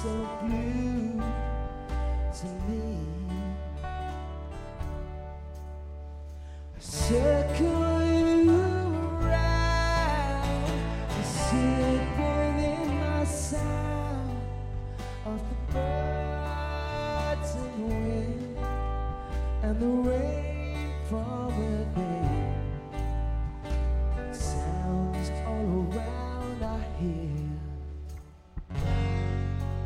so blue to me. Circle you around, I sit within my sound of the bird.